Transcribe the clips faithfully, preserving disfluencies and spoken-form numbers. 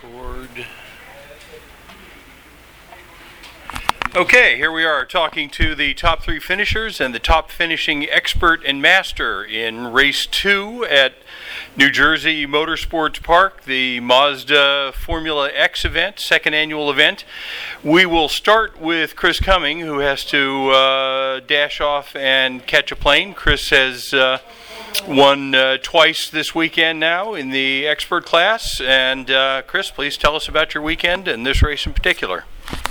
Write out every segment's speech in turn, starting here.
Record. Okay, here we are talking to the top three finishers and the top finishing expert and master in race two at New Jersey Motorsports Park, the Mazda Formula X event, second annual event. We will start with Chris Cumming, who has to uh, dash off and catch a plane. Chris has uh, won uh, twice this weekend now in the expert class. And uh, Chris, please tell us about your weekend and this race in particular.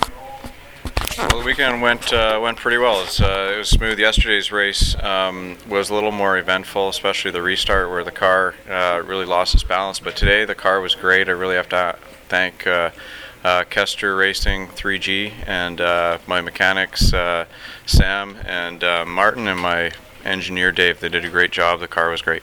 Well, the weekend went uh, went pretty well. It's, uh, it was smooth. Yesterday's race um, was a little more eventful, especially the restart where the car uh, really lost its balance. But today the car was great. I really have to thank uh, uh, Kester Racing three G and uh, my mechanics uh, Sam and uh, Martin and my engineer Dave. They did a great job. The car was great.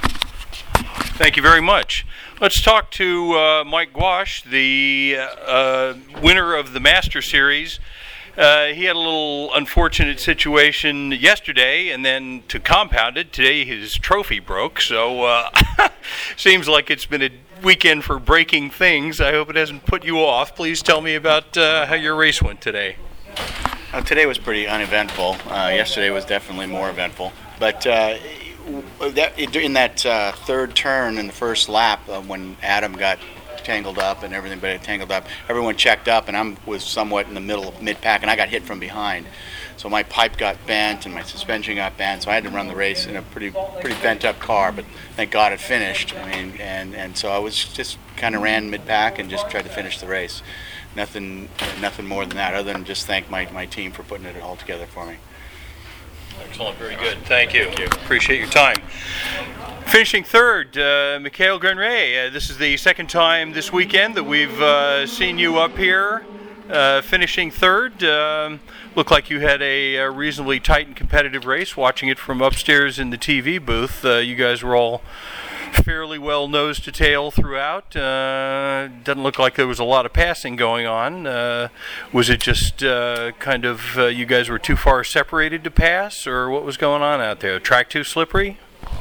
Thank you very much. Let's talk to uh, Mike Gouache, the uh, winner of the Master Series. Uh, he had a little unfortunate situation yesterday, and then to compound it, today his trophy broke. So uh, seems like it's been a weekend for breaking things. I hope it hasn't put you off. Please tell me about uh, how your race went today. Uh, today was pretty uneventful. Uh, yesterday was definitely more eventful. But uh, that, in that uh, third turn in the first lap, uh, when Adam got tangled up and everything, but it tangled up. Everyone checked up, and I was somewhat in the middle of mid-pack, and I got hit from behind. So my pipe got bent and my suspension got bent, so I had to run the race in a pretty pretty bent-up car, but thank God it finished. I mean, and, and so I was just kind of ran mid-pack and just tried to finish the race. Nothing nothing more than that, other than just thank my, my team for putting it all together for me. Excellent, very good. Thank you. Thank you. Appreciate your time. Finishing third, uh, Mikhail Grenray. Uh, this is the second time this weekend that we've uh, seen you up here uh, finishing third. Um, looked like you had a, a reasonably tight and competitive race. Watching it from upstairs in the T V booth, uh, you guys were all fairly well nose to tail throughout. Uh, doesn't look like there was a lot of passing going on. Uh, was it just uh, kind of uh, you guys were too far separated to pass, or what was going on out there? Track too slippery?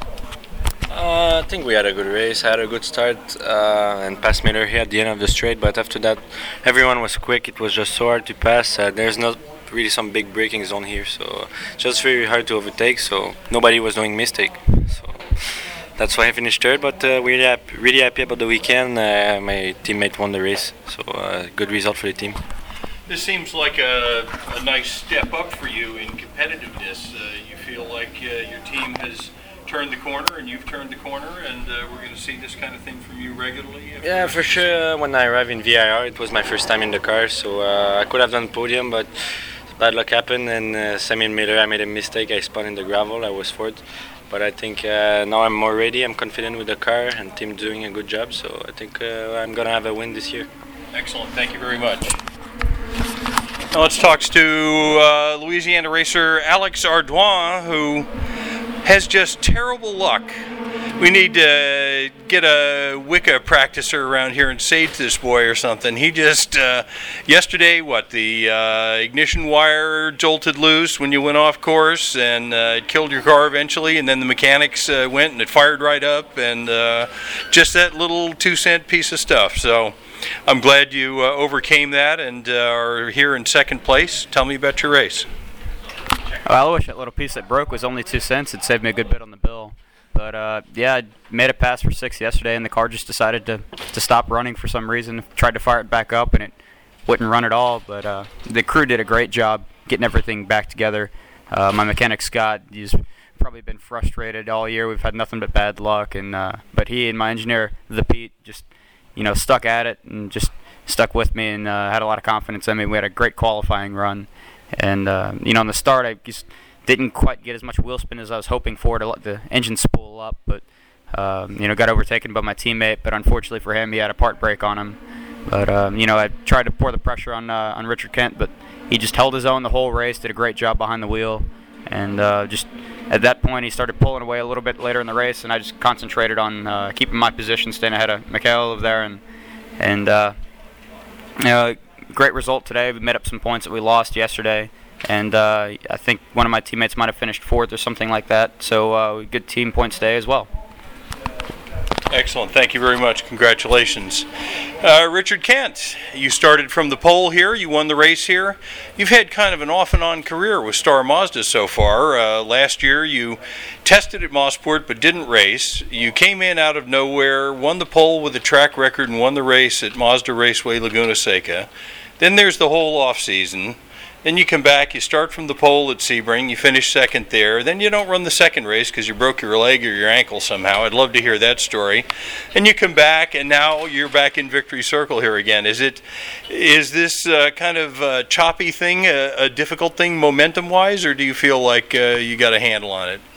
Uh, I think we had a good race. I had a good start uh, and passed Miller here at the end of the straight, but after that everyone was quick. It was just so hard to pass. Uh, there's not really some big braking zone here, so just very hard to overtake, so nobody was doing mistake. So that's why I finished third, but uh, we're really happy, really happy about the weekend. Uh, my teammate won the race, so uh, good result for the team. This seems like a, a nice step up for you in competitiveness. Uh, you feel like uh, your team has turned the corner and you've turned the corner, and uh, we're going to see this kind of thing from you regularly? Yeah, for sure. When I arrived in V I R, it was my first time in the car, so uh, I could have done podium, but bad luck happened, and uh, Sammy and Miller, I made a mistake. I spun in the gravel. I was fourth. But I think uh, now I'm more ready. I'm confident with the car, and the team doing a good job. So I think uh, I'm going to have a win this year. Excellent. Thank you very much. Now let's talk to uh, Louisiana racer Alex Ardoin, who has just terrible luck. We need to get a Wicca practicer around here and sage this boy or something. He just, uh, yesterday, what, the uh, ignition wire jolted loose when you went off course, and uh, it killed your car eventually, and then the mechanics uh, went and it fired right up, and uh, just that little two-cent piece of stuff. So I'm glad you uh, overcame that and uh, are here in second place. Tell me about your race. Well, I wish that little piece that broke was only two cents. It saved me a good bit on the bill. But, uh, yeah, I made a pass for six yesterday, and the car just decided to, to stop running for some reason. Tried to fire it back up, and it wouldn't run at all. But uh, the crew did a great job getting everything back together. Uh, my mechanic, Scott, he's probably been frustrated all year. We've had nothing but bad luck. and uh, But he and my engineer, the Pete, just, you know, stuck at it and just stuck with me and uh, had a lot of confidence in me. We had a great qualifying run. And, uh, you know, in the start, I just didn't quite get as much wheel spin as I was hoping for to let the engine spool up, but um, you know, got overtaken by my teammate. But unfortunately for him, he had a part brake on him. But um, you know, I tried to pour the pressure on uh, on Richard Kent, but he just held his own the whole race. Did a great job behind the wheel, and uh, just at that point, he started pulling away a little bit later in the race, and I just concentrated on uh, keeping my position, staying ahead of Mikhail over there, and and uh, you know, great result today. We made up some points that we lost yesterday. And uh, I think one of my teammates might have finished fourth or something like that. So uh, good team points today as well. Excellent. Thank you very much. Congratulations. Uh, Richard Kent, you started from the pole here. You won the race here. You've had kind of an off and on career with Star Mazda so far. Uh, last year you tested at Mosport but didn't race. You came in out of nowhere, won the pole with a track record, and won the race at Mazda Raceway Laguna Seca. Then there's the whole off season. Then you come back, you start from the pole at Sebring, you finish second there. Then you don't run the second race because you broke your leg or your ankle somehow. I'd love to hear that story. And you come back, and now you're back in Victory Circle here again. Is it, is this uh, kind of uh, choppy thing a, a difficult thing momentum-wise, or do you feel like uh, you got a handle on it?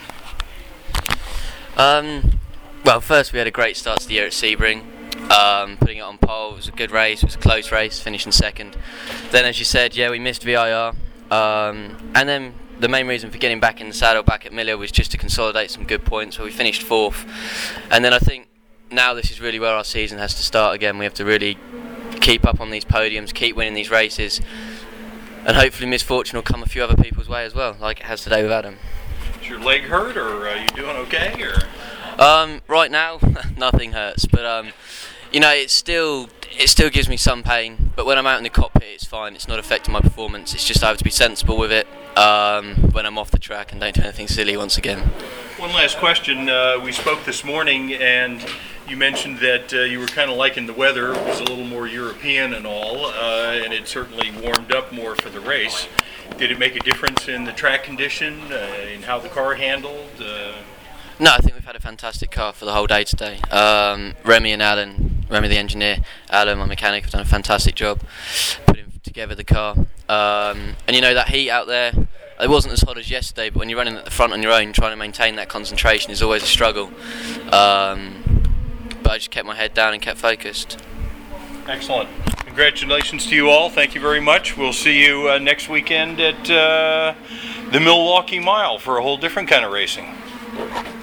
Um, well, first we had a great start to the year at Sebring. Um, putting it on pole, it was a good race, it was a close race, finishing second. Then, as you said, yeah, we missed V I R, um, and then the main reason for getting back in the saddle back at Miller was just to consolidate some good points, where we finished fourth. And then I think now this is really where our season has to start again. We have to really keep up on these podiums, keep winning these races, and hopefully misfortune will come a few other people's way as well, like it has today with Adam. Is your leg hurt, or are you doing okay? Or um, right now, nothing hurts, but um, you know, it still it still gives me some pain, but when I'm out in the cockpit it's fine, it's not affecting my performance. It's just I have to be sensible with it um, when I'm off the track and don't do anything silly once again. one last question. Uh, we spoke this morning and you mentioned that uh, you were kind of liking the weather. It was a little more European and all, uh, and it certainly warmed up more for the race. Did it make a difference in the track condition, uh, in how the car handled? Uh... No, I think we've had a fantastic car for the whole day today. Um, Remy and Alan, Remy the engineer, Alan my mechanic, have done a fantastic job putting together the car. Um, and you know, that heat out there, it wasn't as hot as yesterday, but when you're running at the front on your own, trying to maintain that concentration is always a struggle. Um, but I just kept my head down and kept focused. Excellent. Congratulations to you all. Thank you very much. We'll see you uh, next weekend at uh, the Milwaukee Mile for a whole different kind of racing.